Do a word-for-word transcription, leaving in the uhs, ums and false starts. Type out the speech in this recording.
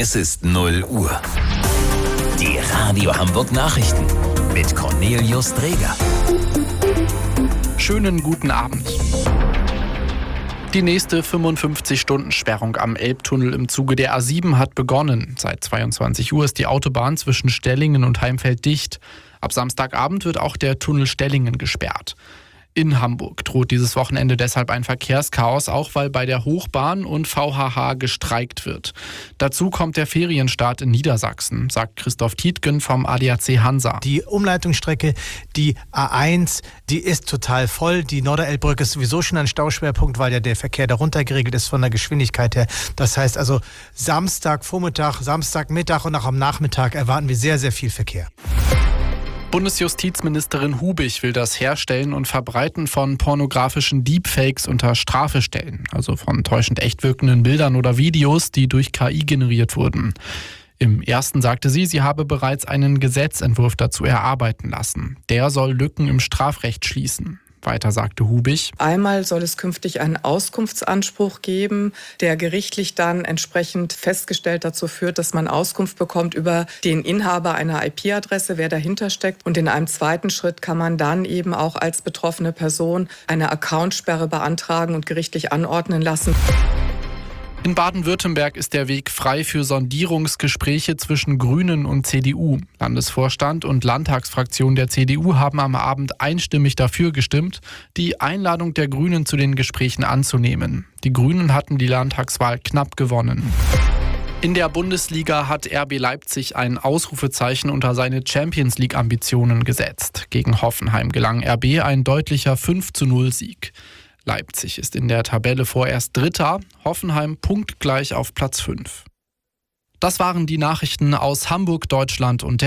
Es ist null Uhr. Die Radio Hamburg Nachrichten mit Cornelius Dreger. Schönen guten Abend. Die nächste fünfundfünfzig-Stunden-Sperrung am Elbtunnel im Zuge der A sieben hat begonnen. Seit zweiundzwanzig Uhr ist die Autobahn zwischen Stellingen und Heimfeld dicht. Ab Samstagabend wird auch der Tunnel Stellingen gesperrt. In Hamburg droht dieses Wochenende deshalb ein Verkehrschaos, auch weil bei der Hochbahn und V H H gestreikt wird. Dazu kommt der Ferienstart in Niedersachsen, sagt Christoph Tietgen vom A D A C Hansa. Die Umleitungsstrecke, die A eins, die ist total voll. Die Norderelbbrücke ist sowieso schon ein Stauschwerpunkt, weil ja der Verkehr darunter geregelt ist von der Geschwindigkeit her. Das heißt also Samstagvormittag, Samstagmittag und auch am Nachmittag erwarten wir sehr, sehr viel Verkehr. Bundesjustizministerin Hubig will das Herstellen und Verbreiten von pornografischen Deepfakes unter Strafe stellen, also von täuschend echt wirkenden Bildern oder Videos, die durch K I generiert wurden. Im ersten sagte sie, sie habe bereits einen Gesetzentwurf dazu erarbeiten lassen. Der soll Lücken im Strafrecht schließen. Weiter sagte Hubig: Einmal soll es künftig einen Auskunftsanspruch geben, der gerichtlich dann entsprechend festgestellt dazu führt, dass man Auskunft bekommt über den Inhaber einer I P-Adresse, wer dahinter steckt. Und in einem zweiten Schritt kann man dann eben auch als betroffene Person eine Accountsperre beantragen und gerichtlich anordnen lassen. In Baden-Württemberg ist der Weg frei für Sondierungsgespräche zwischen Grünen und C D U. Landesvorstand und Landtagsfraktion der C D U haben am Abend einstimmig dafür gestimmt, die Einladung der Grünen zu den Gesprächen anzunehmen. Die Grünen hatten die Landtagswahl knapp gewonnen. In der Bundesliga hat R B Leipzig ein Ausrufezeichen unter seine Champions-League-Ambitionen gesetzt. Gegen Hoffenheim gelang R B ein deutlicher fünf zu null Sieg. Leipzig ist in der Tabelle vorerst Dritter, Hoffenheim punktgleich auf Platz fünf. Das waren die Nachrichten aus Hamburg, Deutschland und der